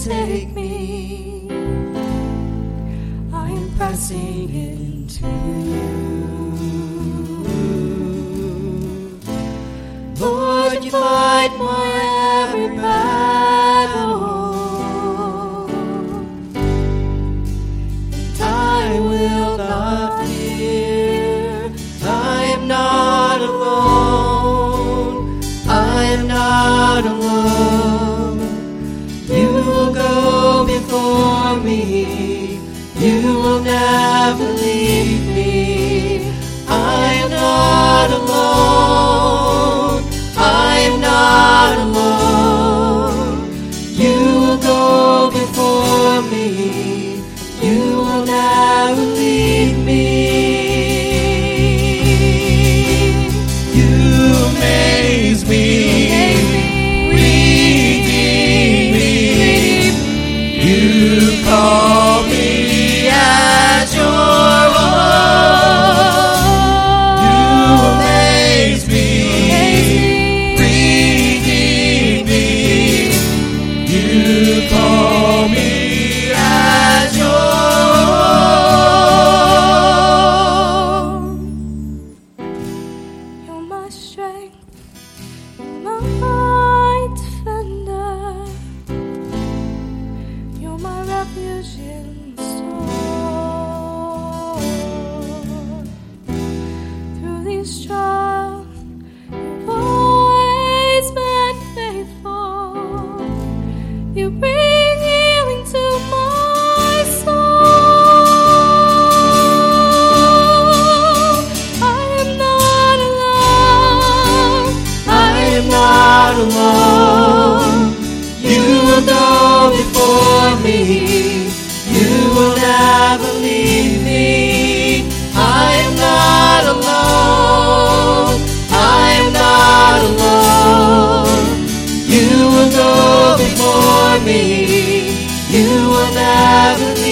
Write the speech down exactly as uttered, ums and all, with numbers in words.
take me. I am pressing into you. Lord, you fight my every battle, and I will not fear. I am not alone. I am not alone. You will go before me. You will never leave me. I am not alone. I am not alone. You will go before me. You will never leave me. You amaze me, redeem me. You call me as your own. You amaze me, redeem me. You call me as your own. You're my strength, my defender. You're my refuge in the storm. Through these trials, you've always been faithful. You bring healing to my soul. I am not alone. I am not alone. You will go before me. You will never leave me. I am not alone. I am not alone. You will go before me. You will never leave me.